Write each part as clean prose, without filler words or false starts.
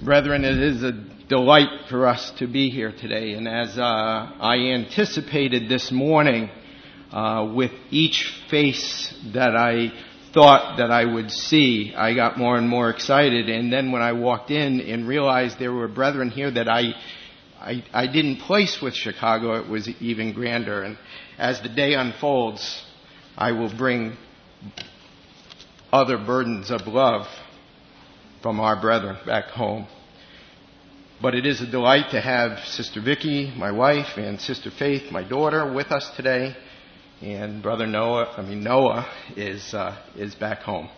Brethren, it is a delight for us to be here today. And as I anticipated this morning, with each face that I thought that I would see, I got more and more excited. And then when I walked in and realized there were brethren here that I didn't place with Chicago, it was even grander. And as the day unfolds, I will bring other burdens of love from our brethren back home. But it is a delight to have Sister Vicky, my wife, and Sister Faith, my daughter, with us today. And Brother Noah is back home.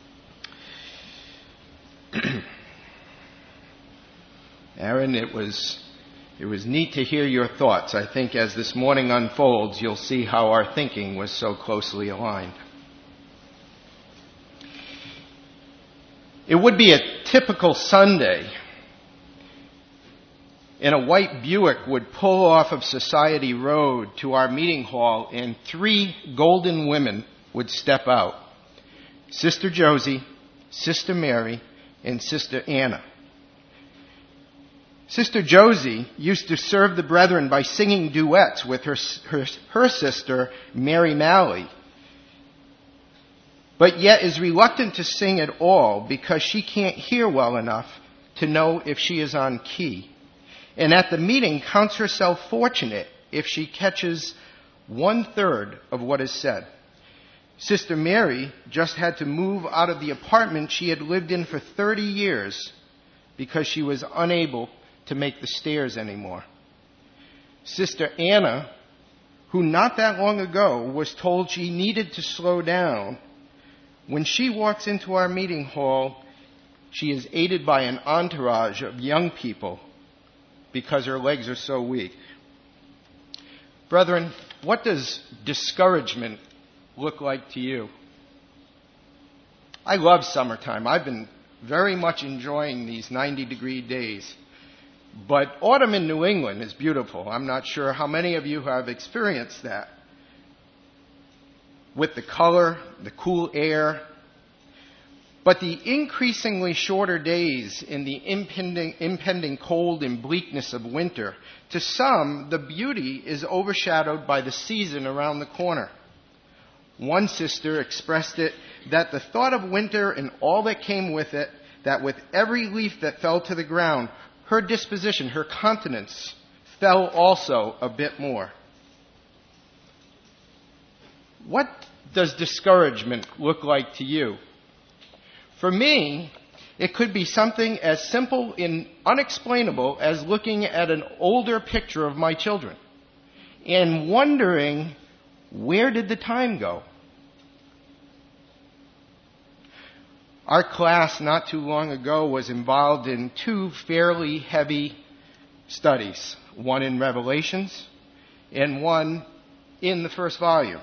Aaron, it was neat to hear your thoughts. I think as this morning unfolds, you'll see how our thinking was so closely aligned. It would be a typical Sunday, and a white Buick would pull off of Society Road to our meeting hall, and 3 golden women would step out. Sister Josie, Sister Mary, and Sister Anna. Sister Josie used to serve the brethren by singing duets with her sister, Mary Malley, but yet is reluctant to sing at all because she can't hear well enough to know if she is on key. And at the meeting counts herself fortunate if she catches 1/3 of what is said. Sister Mary just had to move out of the apartment she had lived in for 30 years because she was unable to make the stairs anymore. Sister Anna, who not that long ago was told she needed to slow down, when she walks into our meeting hall, she is aided by an entourage of young people because her legs are so weak. Brethren, what does discouragement look like to you? I love summertime. I've been very much enjoying these 90-degree days. But autumn in New England is beautiful. I'm not sure how many of you have experienced that. With the color, the cool air. But the increasingly shorter days in the impending cold and bleakness of winter, to some, the beauty is overshadowed by the season around the corner. One sister expressed it that the thought of winter and all that came with it, that with every leaf that fell to the ground, her disposition, her countenance, fell also a bit more. What does discouragement look like to you? For me, it could be something as simple and unexplainable as looking at an older picture of my children and wondering, where did the time go? Our class not too long ago was involved in 2 fairly heavy studies, one in Revelations and one in the first volume.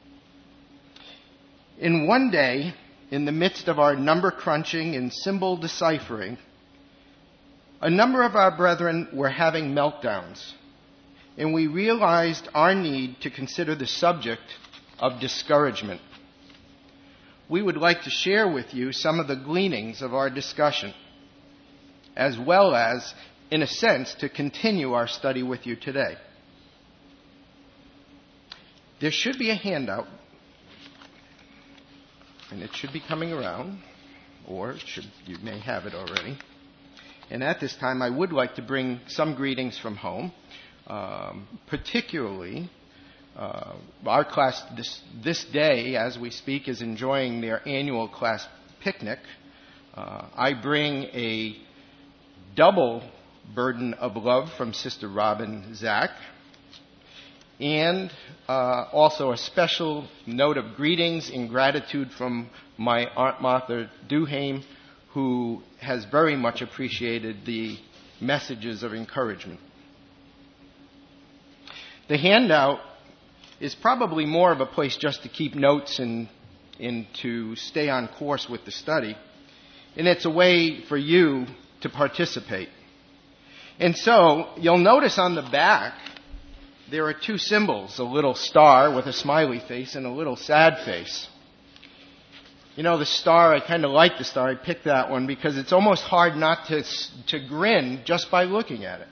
In one day, in the midst of our number crunching and symbol deciphering, a number of our brethren were having meltdowns, and we realized our need to consider the subject of discouragement. We would like to share with you some of the gleanings of our discussion, as well as, in a sense, to continue our study with you today. There should be a handout, and it should be coming around, or you may have it already. And at this time, I would like to bring some greetings from home, particularly our class this day, as we speak, is enjoying their annual class picnic. I bring a double burden of love from Sister Robin Zach, and also a special note of greetings and gratitude from my Aunt Martha Duhame, who has very much appreciated the messages of encouragement. The handout is probably more of a place just to keep notes and to stay on course with the study. And it's a way for you to participate. And so, you'll notice on the back, there are 2 symbols, a little star with a smiley face and a little sad face. You know, the star, I kind of like the star. I picked that one because it's almost hard not to grin just by looking at it.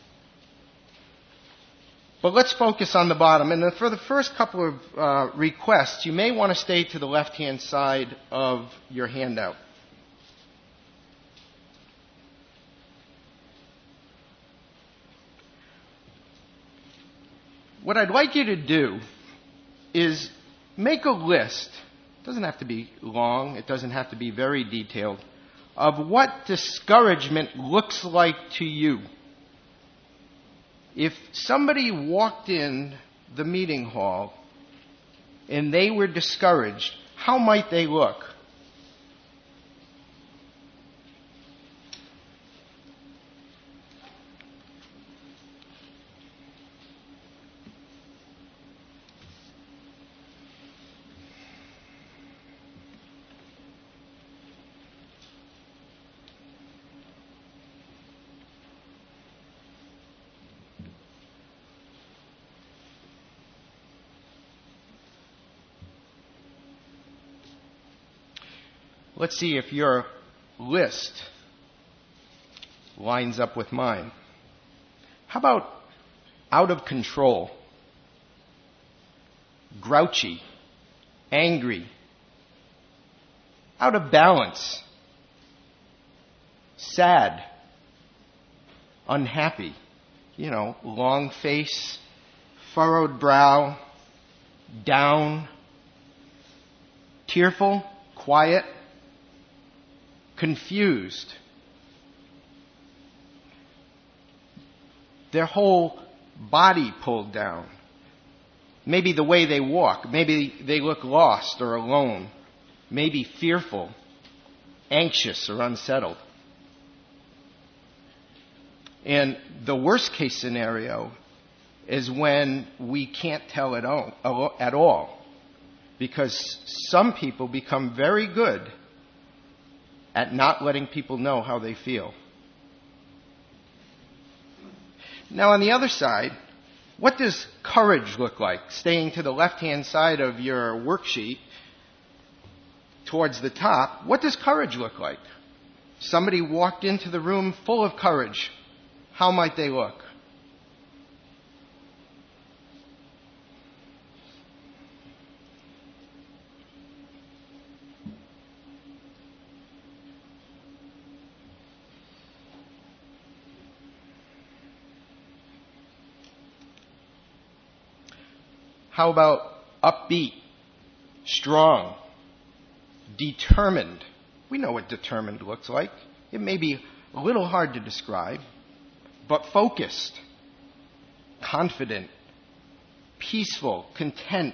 But let's focus on the bottom. And for the first couple of requests, you may want to stay to the left-hand side of your handout. What I'd like you to do is make a list. It doesn't have to be long. It doesn't have to be very detailed. Of what discouragement looks like to you. If somebody walked in the meeting hall and they were discouraged, how might they look? Let's see if your list lines up with mine. How about out of control, grouchy, angry, out of balance, sad, unhappy, long face, furrowed brow, down, tearful, quiet, confused. Their whole body pulled down. Maybe the way they walk. Maybe they look lost or alone. Maybe fearful, anxious, or unsettled. And the worst case scenario is when we can't tell at all. Because some people become very good at not letting people know how they feel. Now on the other side, what does courage look like? Staying to the left-hand side of your worksheet, towards the top, what does courage look like? Somebody walked into the room full of courage. How might they look? How about upbeat, strong, determined? We know what determined looks like. It may be a little hard to describe, but focused, confident, peaceful, content.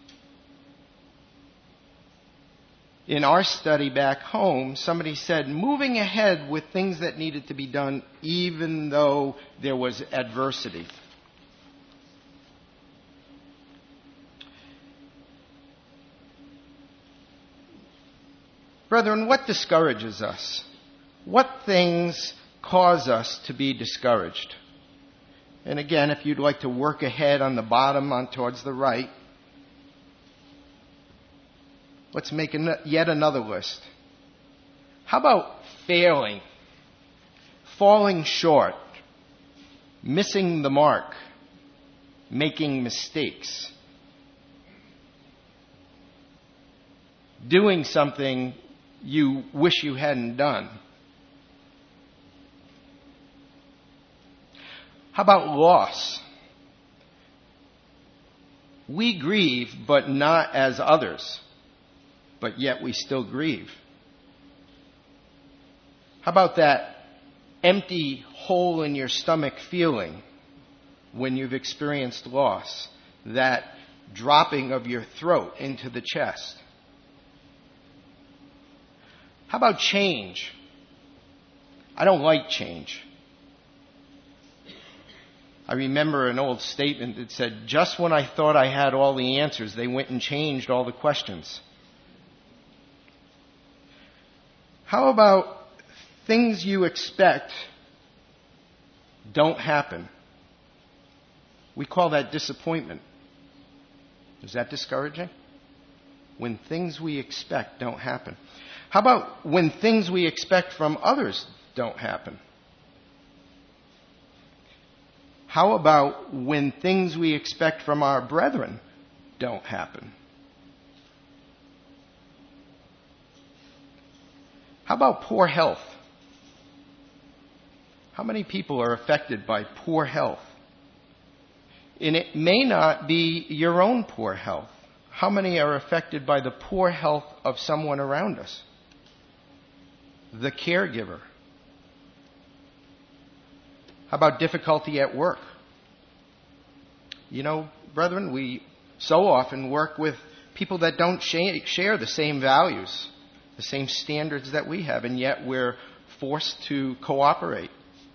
In our study back home, somebody said moving ahead with things that needed to be done even though there was adversity. Brethren, what discourages us? What things cause us to be discouraged? And again, if you'd like to work ahead on the bottom on towards the right, let's make yet another list. How about failing, falling short, missing the mark, making mistakes, doing something you wish you hadn't done? How about loss? We grieve, but not as others, but yet we still grieve. How about that empty hole in your stomach feeling when you've experienced loss? That dropping of your throat into the chest? How about change? I don't like change. I remember an old statement that said, just when I thought I had all the answers, they went and changed all the questions. How about things you expect don't happen? We call that disappointment. Is that discouraging? when things we expect don't happen? How about when things we expect from others don't happen? How about when things we expect from our brethren don't happen? How about poor health? How many people are affected by poor health? And it may not be your own poor health. How many are affected by the poor health of someone around us? The caregiver. How about difficulty at work? You know, brethren, we so often work with people that don't share the same values, the same standards that we have, and yet we're forced to cooperate.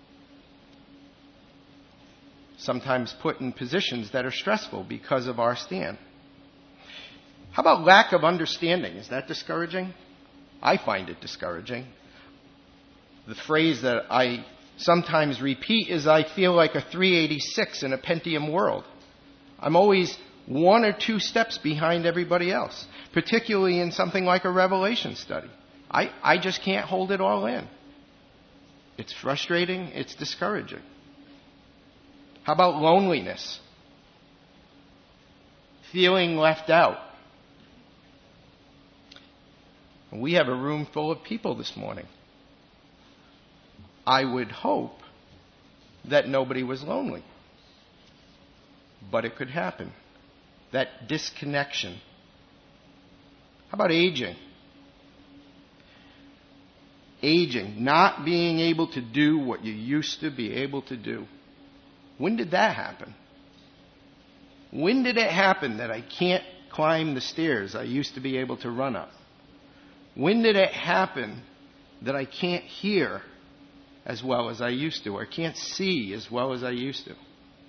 Sometimes put in positions that are stressful because of our stand. How about lack of understanding? Is that discouraging? I find it discouraging. The phrase that I sometimes repeat is, I feel like a 386 in a Pentium world. I'm always one or two steps behind everybody else, particularly in something like a Revelation study. I just can't hold it all in. It's frustrating. It's discouraging. How about loneliness? Feeling left out. We have a room full of people this morning. I would hope that nobody was lonely. But it could happen. That disconnection. How about aging? Aging. Not being able to do what you used to be able to do. When did that happen? When did it happen that I can't climb the stairs I used to be able to run up? When did it happen that I can't hear as well as I used to, or can't see as well as I used to?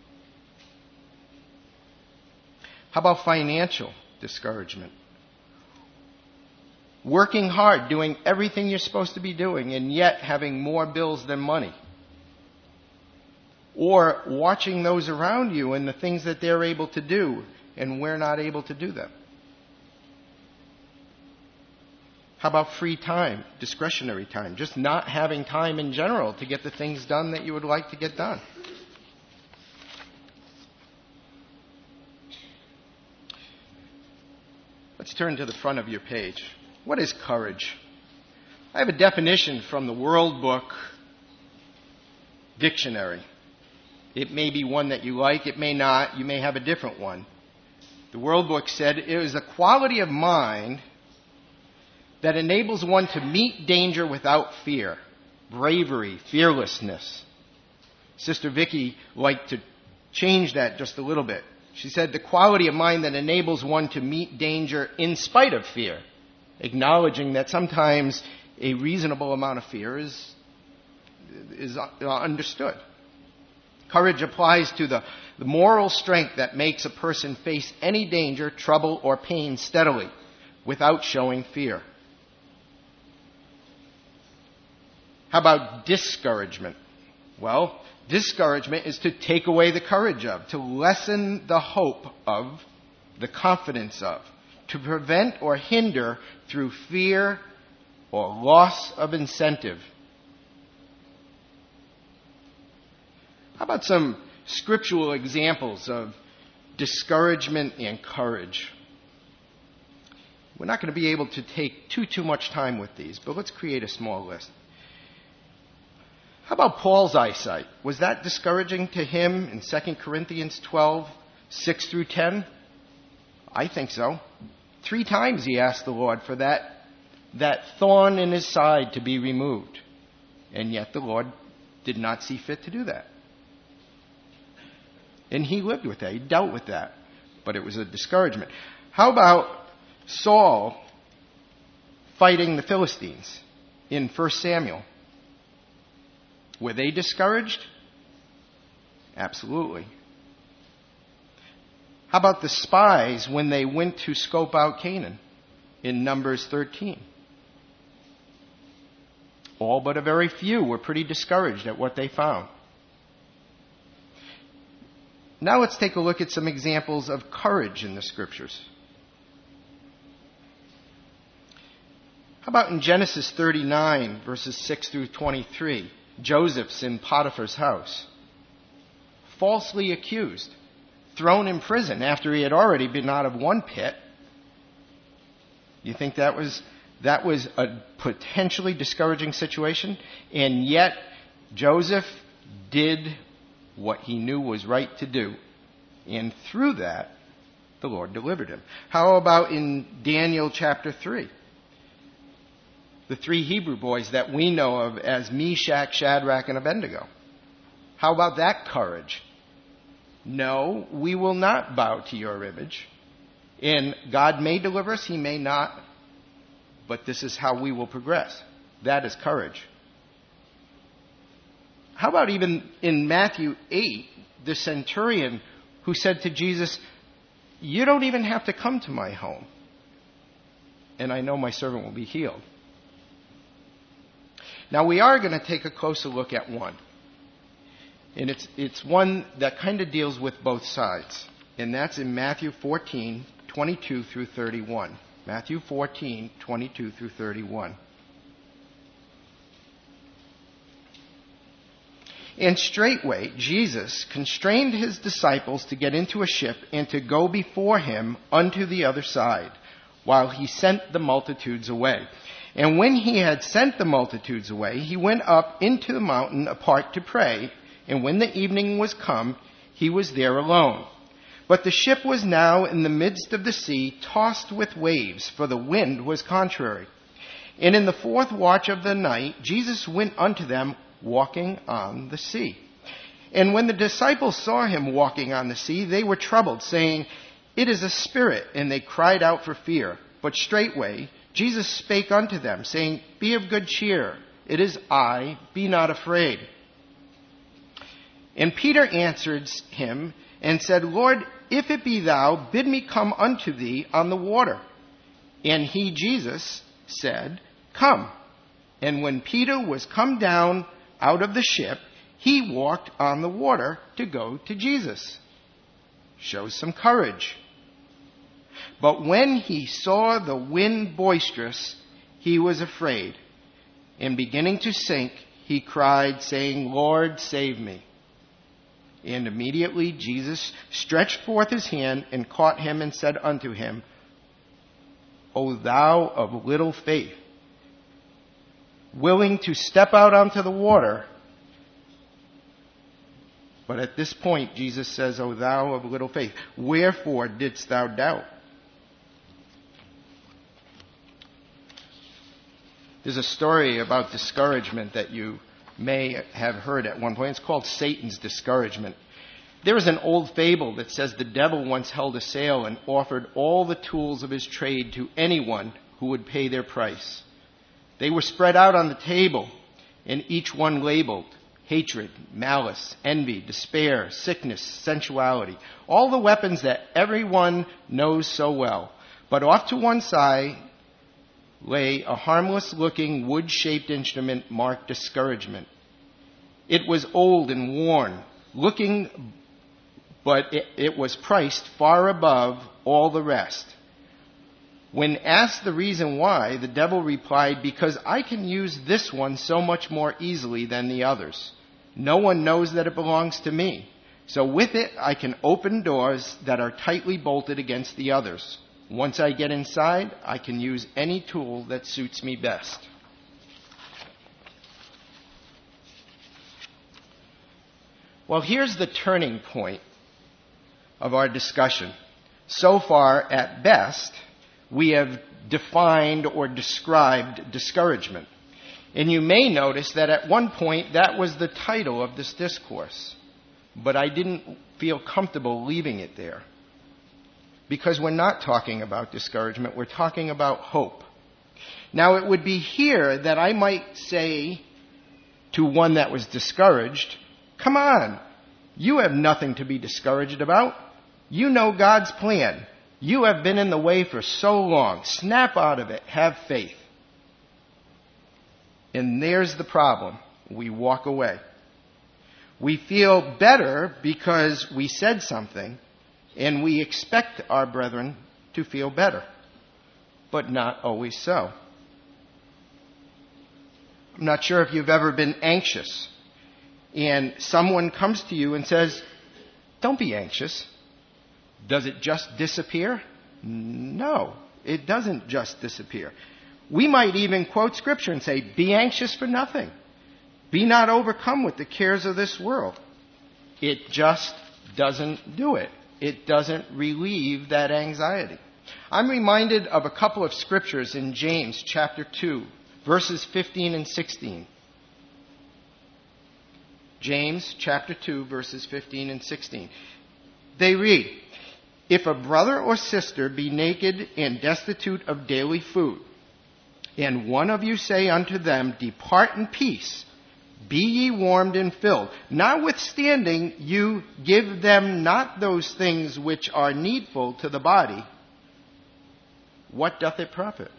How about financial discouragement? Working hard, doing everything you're supposed to be doing, and yet having more bills than money. Or watching those around you and the things that they're able to do, and we're not able to do them. How about free time, discretionary time? Just not having time in general to get the things done that you would like to get done. Let's turn to the front of your page. What is courage? I have a definition from the World Book Dictionary. It may be one that you like, it may not, you may have a different one. The World Book said it is a quality of mind that enables one to meet danger without fear, bravery, fearlessness. Sister Vicky liked to change that just a little bit. She said the quality of mind that enables one to meet danger in spite of fear, acknowledging that sometimes a reasonable amount of fear is understood. Courage applies to the moral strength that makes a person face any danger, trouble, or pain steadily without showing fear. How about discouragement? Well, discouragement is to take away the courage of, to lessen the hope of, the confidence of, to prevent or hinder through fear or loss of incentive. How about some scriptural examples of discouragement and courage? We're not going to be able to take too much time with these, but let's create a small list. How about Paul's eyesight? Was that discouraging to him in 2 Corinthians 12, 6 through 10? I think so. 3 times he asked the Lord for that thorn in his side to be removed. And yet the Lord did not see fit to do that. And he lived with that. He dealt with that. But it was a discouragement. How about Saul fighting the Philistines in 1 Samuel? Were they discouraged? Absolutely. How about the spies when they went to scope out Canaan in Numbers 13? All but a very few were pretty discouraged at what they found. Now let's take a look at some examples of courage in the Scriptures. How about in Genesis 39, verses 6 through 23? Joseph's in Potiphar's house. Falsely accused. Thrown in prison after he had already been out of one pit. You think that was a potentially discouraging situation? And yet, Joseph did what he knew was right to do. And through that, the Lord delivered him. How about in Daniel chapter 3? The 3 Hebrew boys that we know of as Meshach, Shadrach, and Abednego. How about that courage? No, we will not bow to your image. And God may deliver us, he may not. But this is how we will progress. That is courage. How about even in Matthew 8, the centurion who said to Jesus, you don't even have to come to my home, and I know my servant will be healed. Now we are going to take a closer look at one. And it's one that kind of deals with both sides. And that's in Matthew 14, 22 through 31. Matthew 14, 22 through 31. And straightway Jesus constrained his disciples to get into a ship and to go before him unto the other side, while he sent the multitudes away. And when he had sent the multitudes away, he went up into the mountain apart to pray. And when the evening was come, he was there alone. But the ship was now in the midst of the sea, tossed with waves, for the wind was contrary. And in the 4th watch of the night, Jesus went unto them, walking on the sea. And when the disciples saw him walking on the sea, they were troubled, saying, it is a spirit, and they cried out for fear. But straightway Jesus spake unto them, saying, be of good cheer, it is I, be not afraid. And Peter answered him, and said, Lord, if it be thou, bid me come unto thee on the water. And he, Jesus, said, come. And when Peter was come down out of the ship, he walked on the water to go to Jesus. Shows some courage. But when he saw the wind boisterous, he was afraid. And beginning to sink, he cried, saying, Lord, save me. And immediately Jesus stretched forth his hand and caught him and said unto him, O thou of little faith, willing to step out onto the water. But at this point, Jesus says, O thou of little faith, wherefore didst thou doubt? There's a story about discouragement that you may have heard at one point. It's called Satan's discouragement. There is an old fable that says the devil once held a sale and offered all the tools of his trade to anyone who would pay their price. They were spread out on the table, and each one labeled hatred, malice, envy, despair, sickness, sensuality, all the weapons that everyone knows so well. But off to one side lay a harmless-looking wood-shaped instrument marked discouragement. It was old and worn, but it was priced far above all the rest. When asked the reason why, the devil replied, because I can use this one so much more easily than the others. No one knows that it belongs to me. So with it, I can open doors that are tightly bolted against the others. Once I get inside, I can use any tool that suits me best. Well, here's the turning point of our discussion. So far, at best, we have defined or described discouragement. And you may notice that at one point that was the title of this discourse. But I didn't feel comfortable leaving it there. Because we're not talking about discouragement, we're talking about hope. Now it would be here that I might say to one that was discouraged, come on, you have nothing to be discouraged about. You know God's plan. You have been in the way for so long. Snap out of it. Have faith. And there's the problem. We walk away. We feel better because we said something, and we expect our brethren to feel better. But not always so. I'm not sure if you've ever been anxious and someone comes to you and says, don't be anxious. Does it just disappear? No, it doesn't just disappear. We might even quote scripture and say, be anxious for nothing. Be not overcome with the cares of this world. It just doesn't do it. It doesn't relieve that anxiety. I'm reminded of a couple of scriptures in James chapter 2, verses 15 and 16. James chapter 2, verses 15 and 16. They read, if a brother or sister be naked and destitute of daily food, and one of you say unto them, depart in peace, be ye warmed and filled. Notwithstanding, you give them not those things which are needful to the body. What doth it profit?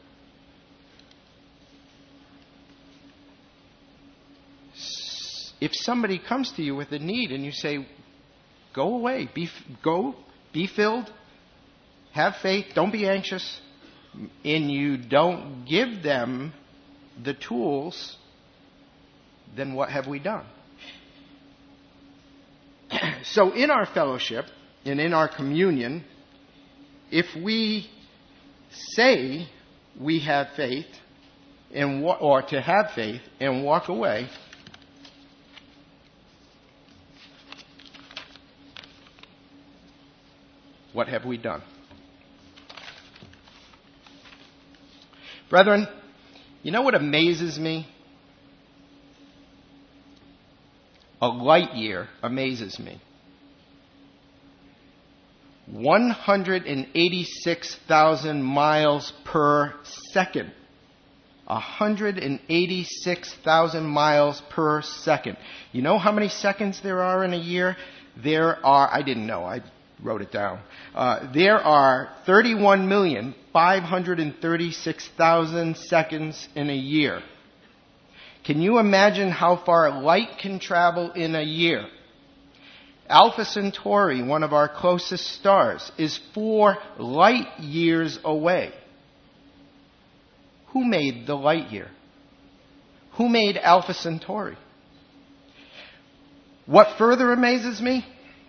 If somebody comes to you with a need and you say, go away, be filled, have faith, don't be anxious, and you don't give them the tools, then what have we done? So in our fellowship and in our communion, if we say we have faith or to have faith and walk away, what have we done? Brethren, you know what amazes me? A light year amazes me. 186,000 miles per second. 186,000 miles per second. You know how many seconds there are in a year? I didn't know, I wrote it down. There are 31,536,000 seconds in a year. Can you imagine how far light can travel in a year? Alpha Centauri, one of our closest stars, is 4 light years away. Who made the light year? Who made Alpha Centauri? What further amazes me?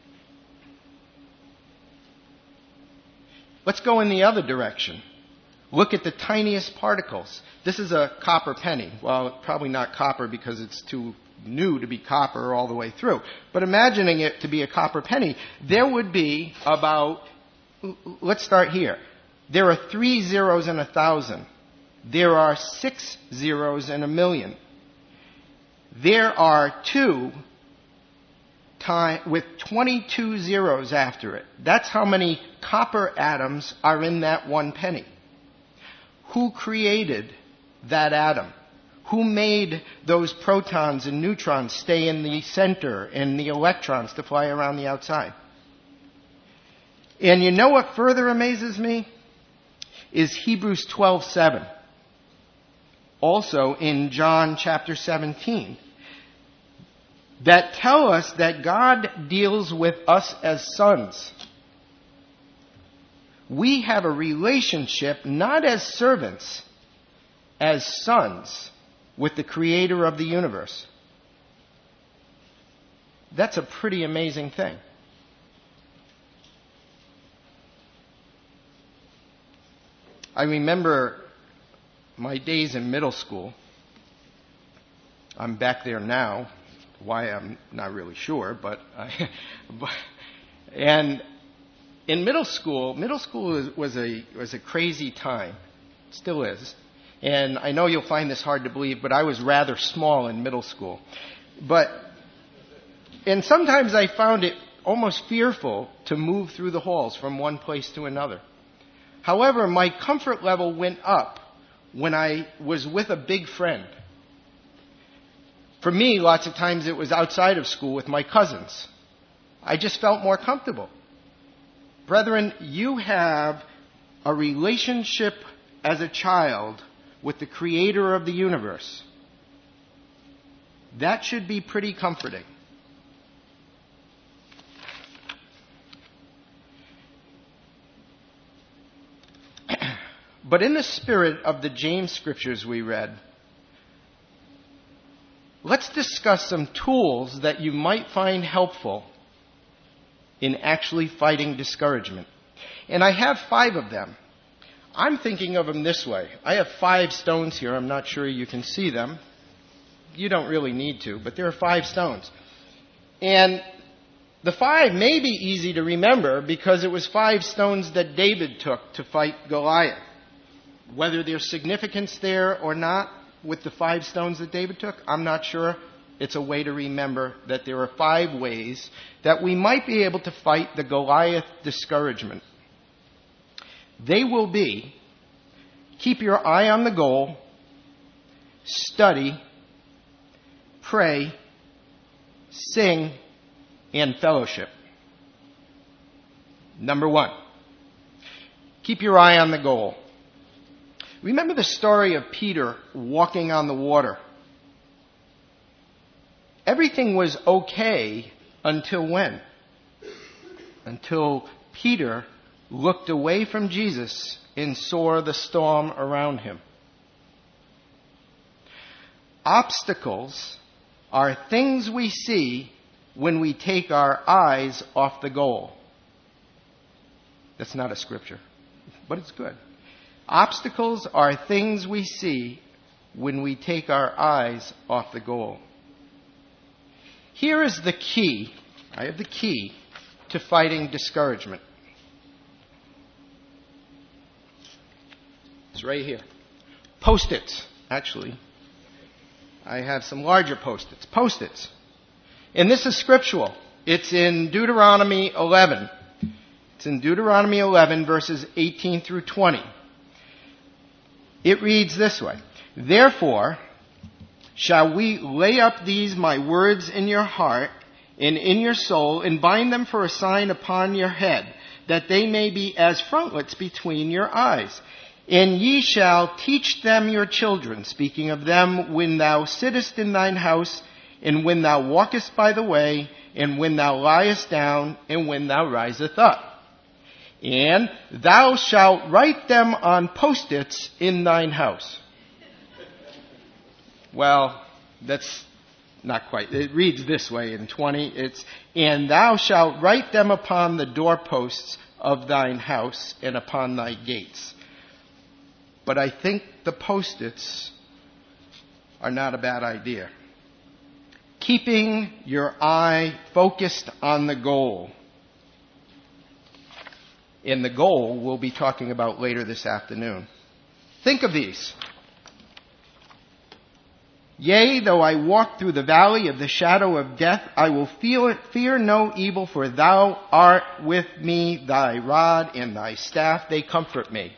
Let's go in the other direction. Look at the tiniest particles. This is a copper penny. Well, probably not copper because it's too new to be copper all the way through. But imagining it to be a copper penny, there would be about, let's start here. There are 3 zeros in 1,000. There are 6 zeros in 1,000,000. There are 2 with 22 zeros after it. That's how many copper atoms are in that one penny. Who created that atom? Who made those protons and neutrons stay in the center and the electrons to fly around the outside? And you know what further amazes me? Is Hebrews 12:7. Also in John chapter 17. That tell us that God deals with us as sons. We have a relationship not as servants, as sons with the Creator of the universe. That's a pretty amazing thing. I remember my days in middle school. I'm back there now. Why, I'm not really sure, and in middle school was a crazy time. It still is. And I know you'll find this hard to believe, but I was rather small in middle school. And sometimes I found it almost fearful to move through the halls from one place to another. However, my comfort level went up when I was with a big friend. For me, lots of times it was outside of school with my cousins. I just felt more comfortable. Brethren, you have a relationship as a child with the Creator of the universe. That should be pretty comforting. But in the spirit of the James scriptures we read, let's discuss some tools that you might find helpful in actually fighting discouragement. And I have 5 of them. I'm thinking of them this way. I have 5 stones here. I'm not sure you can see them. You don't really need to, but there are 5 stones. And the 5 may be easy to remember because it was 5 stones that David took to fight Goliath. Whether there's significance there or not with the 5 stones that David took, I'm not sure. It's a way to remember that there are 5 ways that we might be able to fight the Goliath discouragement. They will be: keep your eye on the goal, study, pray, sing, and fellowship. Number 1, keep your eye on the goal. Remember the story of Peter walking on the water. Everything was okay until when? Until Peter looked away from Jesus and saw the storm around him. Obstacles are things we see when we take our eyes off the goal. That's not a scripture, but it's good. Obstacles are things we see when we take our eyes off the goal. Here is the key. I have the key to fighting discouragement. It's right here. Post-its. Actually, I have some larger post-its. Post-its. And this is scriptural. It's in Deuteronomy 11. It's in Deuteronomy 11, verses 18 through 20. It reads this way: Therefore, shall we lay up these my words in your heart and in your soul, and bind them for a sign upon your head, that they may be as frontlets between your eyes. And ye shall teach them your children, speaking of them, when thou sittest in thine house, and when thou walkest by the way, and when thou liest down, and when thou risest up. And thou shalt write them on post-its in thine house. Well, that's not quite. It reads this way in 20. It's, and thou shalt write them upon the doorposts of thine house and upon thy gates. But I think the post-its are not a bad idea. Keeping your eye focused on the goal. And the goal we'll be talking about later this afternoon. Think of these. Yea, though I walk through the valley of the shadow of death, I will fear no evil, for thou art with me, thy rod and thy staff, they comfort me.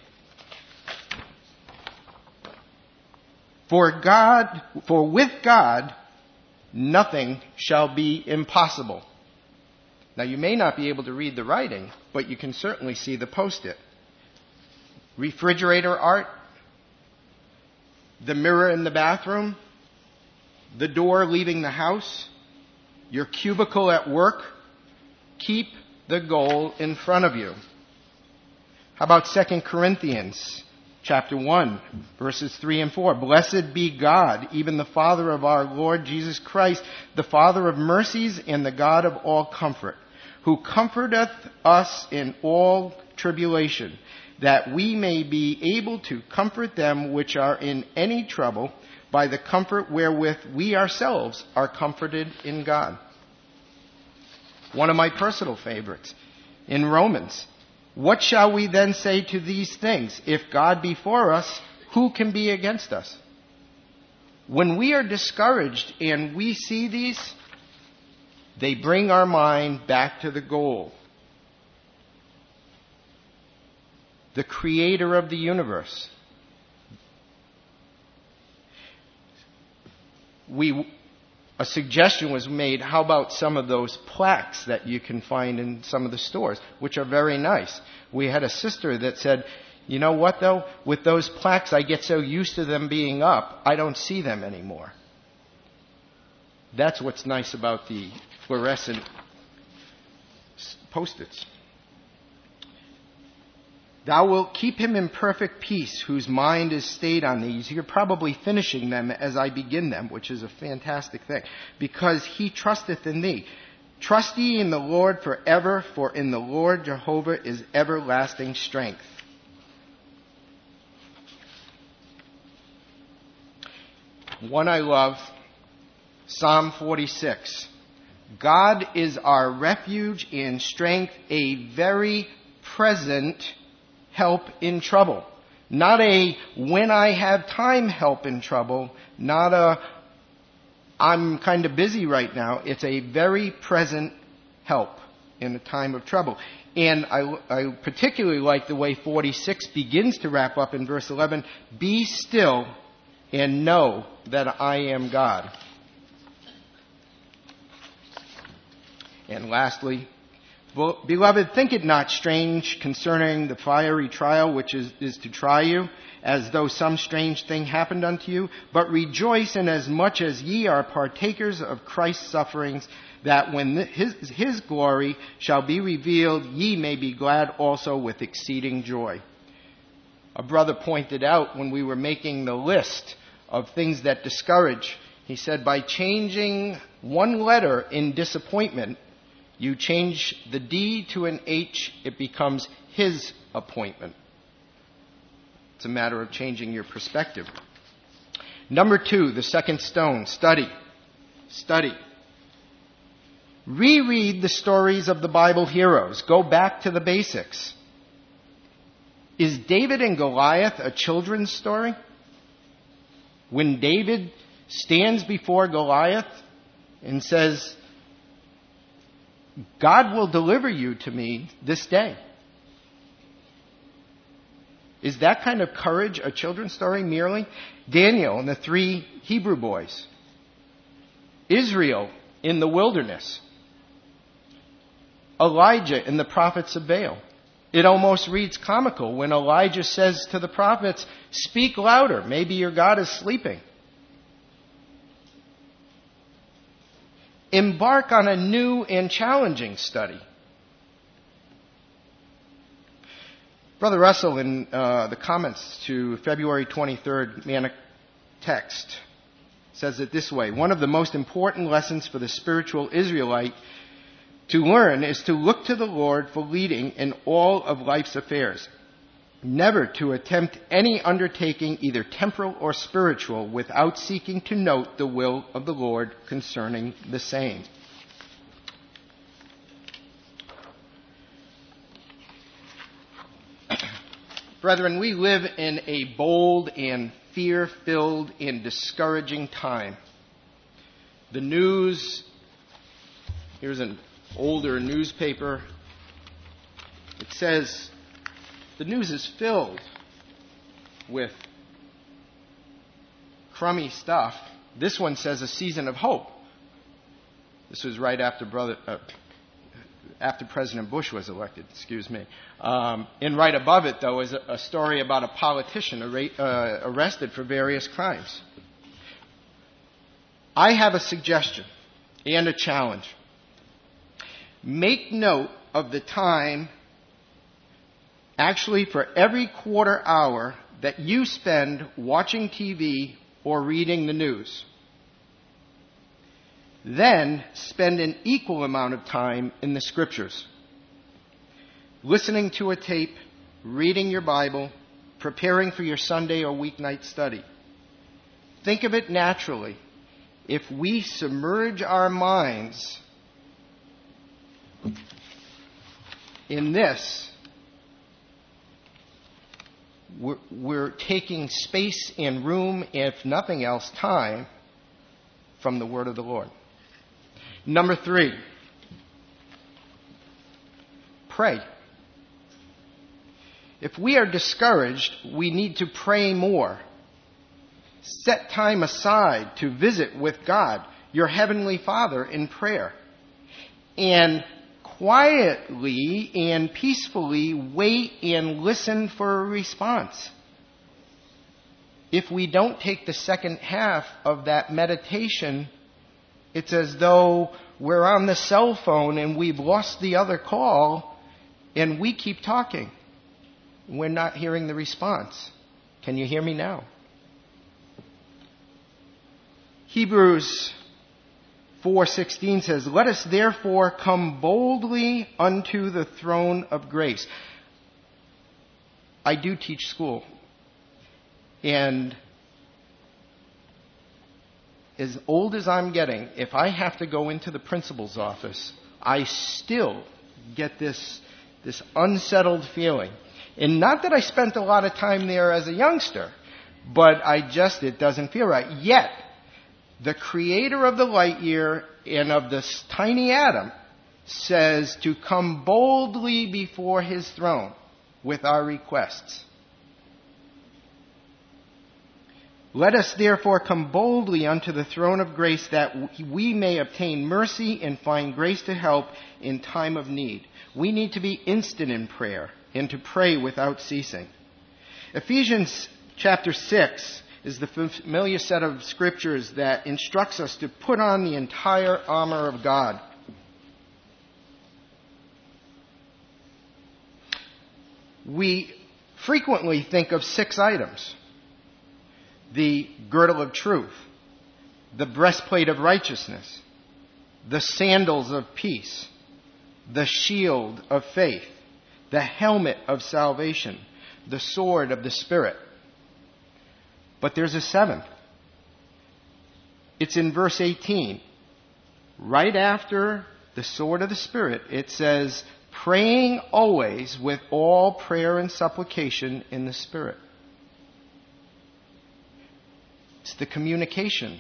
For with God, nothing shall be impossible. Now, you may not be able to read the writing, but you can certainly see the post-it. Refrigerator art, the mirror in the bathroom, the door leaving the house, your cubicle at work. Keep the goal in front of you. How about 2 Corinthians chapter 1, verses 3 and 4. Blessed be God, even the Father of our Lord Jesus Christ, the Father of mercies and the God of all comfort, who comforteth us in all tribulation, that we may be able to comfort them which are in any trouble by the comfort wherewith we ourselves are comforted in God. One of my personal favorites in Romans. What shall we then say to these things? If God be for us, who can be against us? When we are discouraged and we see these, they bring our mind back to the goal. The creator of the universe. A suggestion was made, how about some of those plaques that you can find in some of the stores, which are very nice. We had a sister that said, you know what though, with those plaques I get so used to them being up, I don't see them anymore. That's what's nice about the fluorescent post-its. Thou wilt keep him in perfect peace, whose mind is stayed on these. You're probably finishing them as I begin them, which is a fantastic thing, because he trusteth in thee. Trust ye in the Lord forever, for in the Lord Jehovah is everlasting strength. One I love, Psalm 46. God is our refuge and strength, a very present help in trouble. Not a when I have time help in trouble, not a I'm kind of busy right now. It's a very present help in a time of trouble. And I particularly like the way 46 begins to wrap up in verse 11. Be still and know that I am God. And lastly, beloved, think it not strange concerning the fiery trial which is to try you, as though some strange thing happened unto you, but rejoice inasmuch as ye are partakers of Christ's sufferings, that when his glory shall be revealed, ye may be glad also with exceeding joy. A brother pointed out when we were making the list of things that discourage, he said, by changing one letter in disappointment, you change the D to an H, it becomes his appointment. It's a matter of changing your perspective. Number 2, the second stone, study. Study. Reread the stories of the Bible heroes. Go back to the basics. Is David and Goliath a children's story? When David stands before Goliath and says, God will deliver you to me this day. Is that kind of courage a children's story merely? Daniel and the 3 Hebrew boys. Israel in the wilderness. Elijah and the prophets of Baal. It almost reads comical when Elijah says to the prophets, speak louder, maybe your God is sleeping. Embark on a new and challenging study. Brother Russell, in the comments to February 23rd Manic text, says it this way. One of the most important lessons for the spiritual Israelite to learn is to look to the Lord for leading in all of life's affairs. Never to attempt any undertaking, either temporal or spiritual, without seeking to note the will of the Lord concerning the same. Brethren, we live in a bold and fear-filled and discouraging time. The news, here's an older newspaper. It says, the news is filled with crummy stuff. This one says a season of hope. This was right after President Bush was elected, and right above it, though, is a story about a politician arrested for various crimes. I have a suggestion and a challenge. Make note of the time, actually for every quarter hour, that you spend watching TV or reading the news. Then spend an equal amount of time in the Scriptures. Listening to a tape, reading your Bible, preparing for your Sunday or weeknight study. Think of it naturally. If we submerge our minds in this, we're taking space and room, if nothing else, time, from the Word of the Lord. Number 3, pray. If we are discouraged, we need to pray more. Set time aside to visit with God, your Heavenly Father, in prayer. And quietly and peacefully wait and listen for a response. If we don't take the second half of that meditation, it's as though we're on the cell phone and we've lost the other call and we keep talking. We're not hearing the response. Can you hear me now? Hebrews 4:16 says, "Let us therefore come boldly unto the throne of grace." I do teach school. And as old as I'm getting, if I have to go into the principal's office, I still get this unsettled feeling. And not that I spent a lot of time there as a youngster, but it doesn't feel right. Yet, the creator of the light year and of this tiny atom says to come boldly before his throne with our requests. Let us therefore come boldly unto the throne of grace that we may obtain mercy and find grace to help in time of need. We need to be instant in prayer and to pray without ceasing. Ephesians chapter 6 is the familiar set of scriptures that instructs us to put on the entire armor of God. We frequently think of 6 items: the girdle of truth, the breastplate of righteousness, the sandals of peace, the shield of faith, the helmet of salvation, the sword of the Spirit. But there's a 7th. It's in verse 18. Right after the sword of the Spirit, it says, praying always with all prayer and supplication in the Spirit. It's the communication.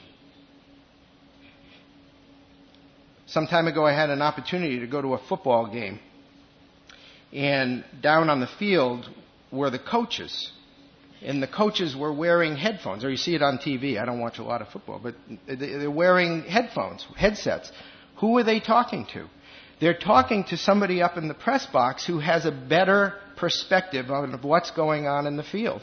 Some time ago, I had an opportunity to go to a football game. And down on the field were the coaches. And the coaches were wearing headphones. Or you see it on TV. I don't watch a lot of football. But they're wearing headsets. Who are they talking to? They're talking to somebody up in the press box who has a better perspective of what's going on in the field.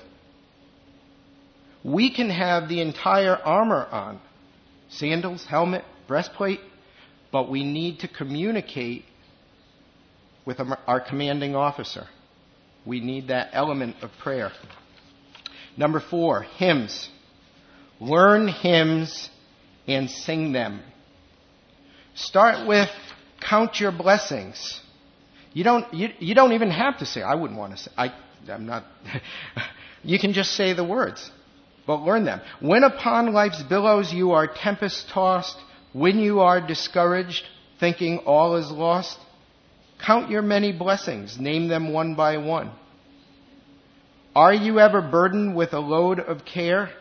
We can have the entire armor on. Sandals, helmet, breastplate. But we need to communicate with our commanding officer. We need that element of prayer. Number 4, hymns. Learn hymns and sing them. Start with count your blessings. You don't even have to say. I wouldn't want to say. I'm not. You can just say the words, but learn them. When upon life's billows you are tempest tossed, when you are discouraged, thinking all is lost, count your many blessings, name them one by one. Are you ever burdened with a load of care?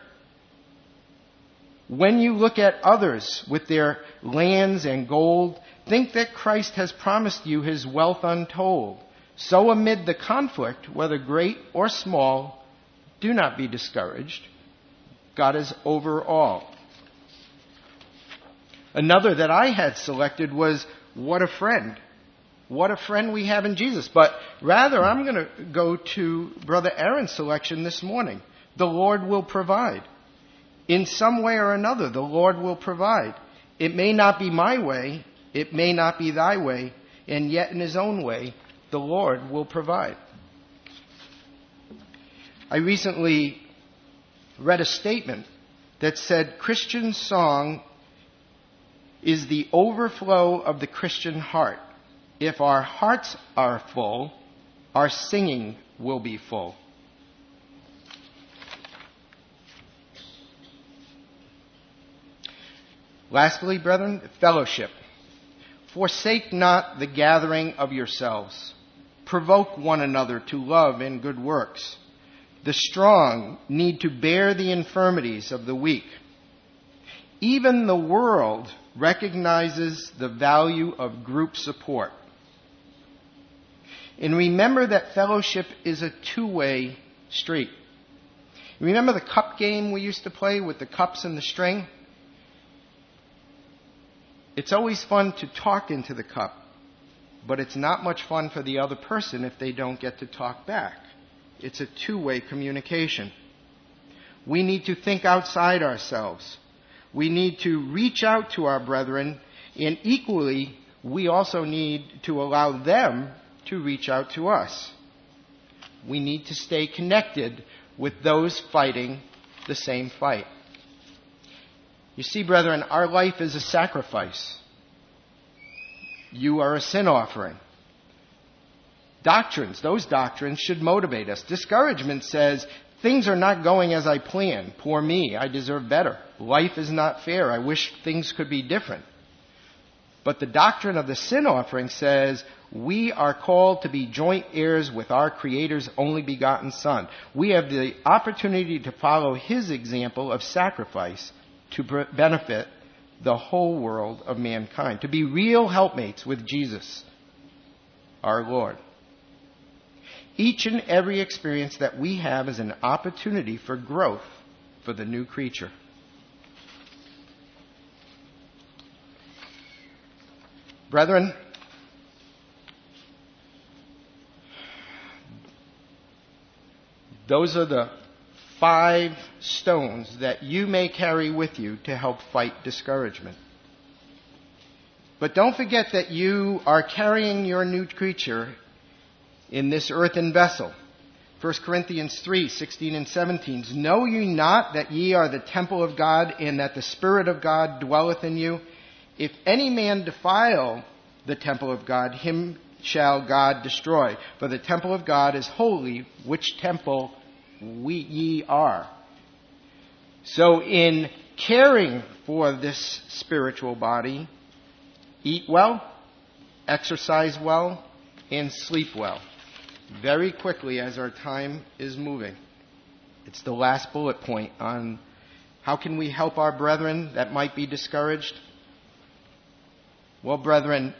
When you look at others with their lands and gold, think that Christ has promised you his wealth untold. So amid the conflict, whether great or small, do not be discouraged. God is over all. Another that I had selected was, what a friend. What a friend we have in Jesus. But rather, I'm going to go to Brother Aaron's selection this morning. The Lord will provide. In some way or another, the Lord will provide. It may not be my way. It may not be thy way. And yet in his own way, the Lord will provide. I recently read a statement that said, Christian song is the overflow of the Christian heart. If our hearts are full, our singing will be full. Lastly, brethren, fellowship. Forsake not the gathering of yourselves. Provoke one another to love and good works. The strong need to bear the infirmities of the weak. Even the world recognizes the value of group support. And remember that fellowship is a two-way street. Remember the cup game we used to play with the cups and the string? It's always fun to talk into the cup, but it's not much fun for the other person if they don't get to talk back. It's a two-way communication. We need to think outside ourselves. We need to reach out to our brethren, and equally, we also need to allow them to reach out to us. we need to stay connected with those fighting the same fight. You see, brethren, our life is a sacrifice. You are a sin offering. Those doctrines should motivate us. Discouragement says, things are not going as I planned. Poor me, I deserve better. Life is not fair. I wish things could be different. But the doctrine of the sin offering says, we are called to be joint heirs with our Creator's only begotten Son. We have the opportunity to follow His example of sacrifice to benefit the whole world of mankind, to be real helpmates with Jesus, our Lord. Each and every experience that we have is an opportunity for growth for the new creature. Brethren, those are the 5 stones that you may carry with you to help fight discouragement. But don't forget that you are carrying your new creature in this earthen vessel. 1 Corinthians 3:16 and 17. Know ye not that ye are the temple of God, and that the Spirit of God dwelleth in you? If any man defile the temple of God, him shall God destroy. For the temple of God is holy, which temple ye are. So in caring for this spiritual body, eat well, exercise well, and sleep well. Very quickly, as our time is moving, it's the last bullet point on how can we help our brethren that might be discouraged. Well, brethren,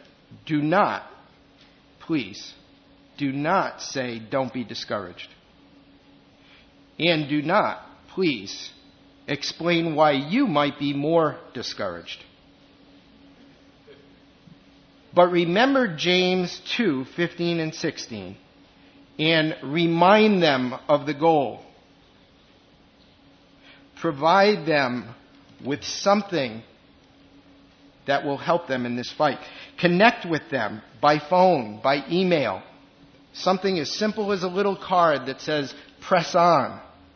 please, do not say don't be discouraged. And do not, please, explain why you might be more discouraged. But remember James 2:15 and 16, and remind them of the goal. Provide them with something that will help them in this fight. Connect with them by phone, by email. Something as simple as a little card that says, press on.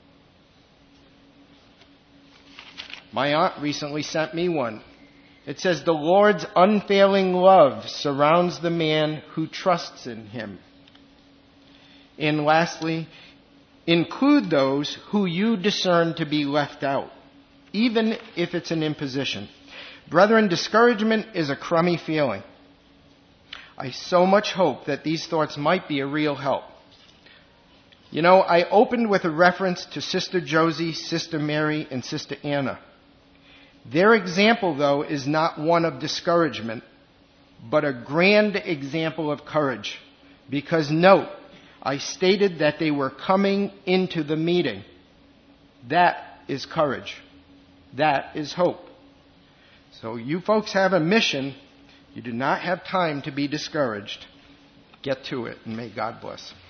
My aunt recently sent me one. It says, the Lord's unfailing love surrounds the man who trusts in Him. And lastly, include those who you discern to be left out, even if it's an imposition. Brethren, discouragement is a crummy feeling. I so much hope that these thoughts might be a real help. You know, I opened with a reference to Sister Josie, Sister Mary, and Sister Anna. Their example, though, is not one of discouragement, but a grand example of courage. Because note, I stated that they were coming into the meeting. That is courage. That is hope. So you folks have a mission. You do not have time to be discouraged. Get to it, and may God bless.